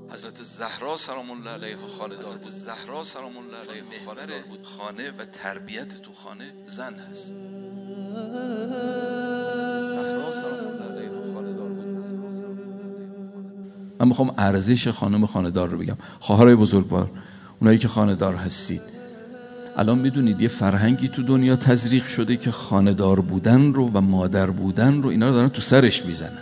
حضرت زهرا سلام الله علیها خانه دار بود. حضرت زهرا سلام الله علیها خانه دار بود. خانه و تربیت تو خانه زن هست. حضرت زهرا سلام الله علیها خانه دار بود. من میخوام ارزش خانم خانه دار رو بگم. خواهرای بزرگوار، اونایی که خانه دار هستید، الان میدونید یه فرهنگی تو دنیا تزریق شده که خانه دار بودن رو و مادر بودن رو اینا رو دارن تو سرش میزنن،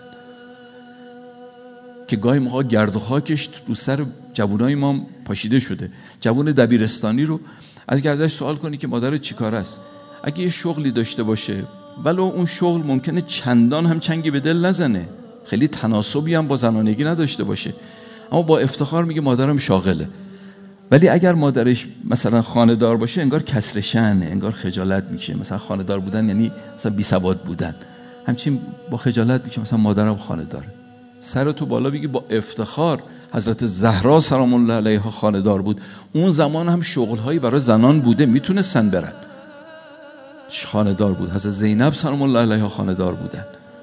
که گاهی موقع گرد و خاکش رو سر جوانای ما پاشیده شده. جوان دبیرستانی رو اگه ازش سوال کنی که مادرت چیکار است، اگه یه شغلی داشته باشه ولو اون شغل ممکنه چندان هم چنگی به دل نزنه، خیلی تناسبی هم با زنانگی نداشته باشه، اما با افتخار میگه مادرم شاغله. ولی اگر مادرش مثلا خانه دار باشه انگار کسر شأنه، انگار خجالت میشه. مثلا خانه دار بودن یعنی مثلا بی سواد بودن، همچین با خجالت میشه مثلا مادرم خانه داره. سر تو بالا بگی با افتخار حضرت زهرا سلام الله علیها خانه دار بود. اون زمان هم شغلهایی برای زنان بوده، میتونستن برن، خانه دار بود. حضرت زینب سلام الله علیها خانه دار بودن.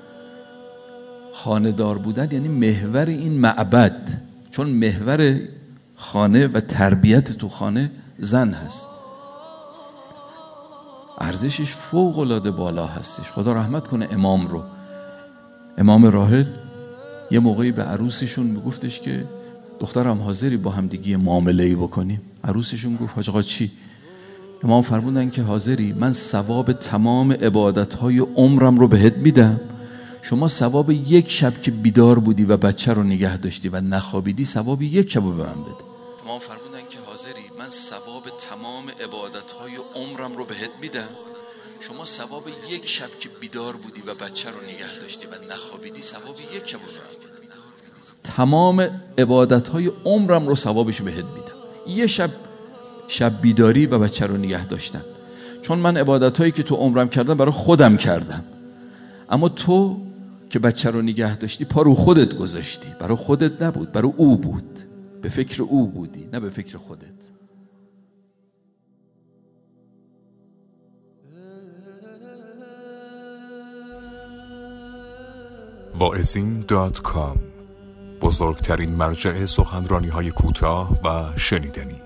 خانه دار بودن یعنی محور این معبد، چون محور خانه و تربیت تو خانه زن هست. ارزشش فوق العاده بالا هستش. خدا رحمت کنه امام رو. امام راحل یه موقعی به عروسشون میگفتش که دخترم حاضری با هم دیگه معامله‌ای بکنیم؟ عروسشون گفت حاج آقا چی؟ امام فرمودن که حاضری؟ من ثواب تمام عبادت‌های عمرم رو بهت میدم، شما ثواب یک شب که بیدار بودی و بچه رو نگه داشتی و نخوابیدی ثواب یک شب رو به من بده. امام فرمودن که حاضری؟ من ثواب تمام عبادت‌های عمرم رو بهت میدم، شما ثواب یک شب که بیدار بودی و بچه رو نگه داشتی و نخوابیدی ثواب یک شب رو به من بده. تمام عبادت‌های عمرم رو ثوابش بهت میدم، یه شب بیداری و بچه رو نگه داشتن. چون من عبادت‌هایی که تو عمرم کردم برای خودم کردم، اما تو که بچه رو نگه داشتی پا رو خودت گذاشتی، برای خودت نبود، برای او بود، به فکر او بودی نه به فکر خودت. واعظین.com، بزرگترین مرجع سخنرانی‌های کوتاه و شنیدنی.